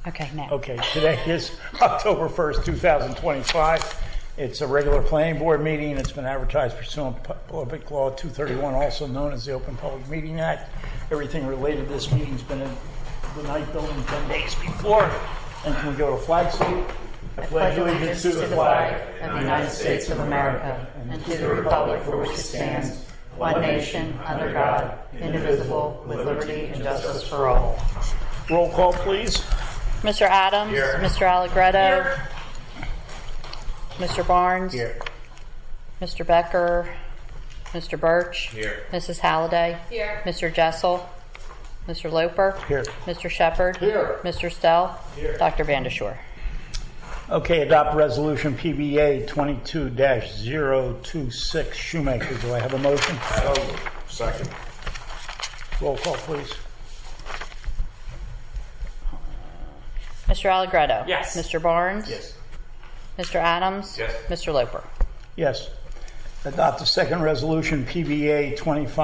Okay, now. Okay, today is October 1st, 2025. It's a regular planning board meeting. It's been advertised pursuant to Public Law 231, also known as the Open Public Meeting Act. Everything related to this meeting's been in the night building 10 days before. And can we go to flag salute? I pledge allegiance to the flag of the United States of America and to the republic for which it stands, one nation, under God, indivisible, with liberty and justice for all. Roll call, please. Mr. Adams, Here. Mr. Allegretto, here. Mr. Barnes, Here. Mr. Becker, Mr. Birch, Here. Mrs. Halliday, Here. Mr. Jessel, Mr. Loper, Here. Mr. Shepard, Here. Mr. Stell, Here. Dr. Vandershore. Okay, adopt resolution PBA 22-026 Shoemaker. Do I have a motion? Second. Roll call, please. Mr. Allegretto. Yes. Mr. Barnes. Yes. Mr. Adams. Yes. Mr. Loper. Yes. Adopt the second resolution PBA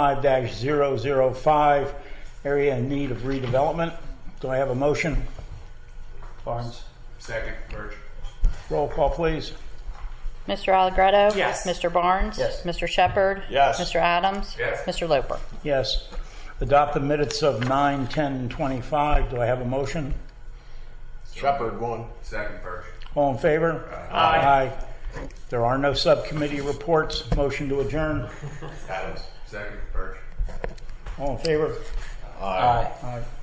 25-005, area in need of redevelopment. Do I have a motion? Barnes. Second. Birch. Roll call, please. Mr. Allegretto. Yes. Mr. Barnes. Yes. Mr. Shepard. Yes. Mr. Adams. Yes. Mr. Loper. Yes. Adopt the minutes of 9/10/25. Do I have a motion? Shepard, one. Second. Birch. All in favor? Aye. There are no subcommittee reports. Motion to adjourn. Adams. Second. Birch. All in favor? Aye. Aye.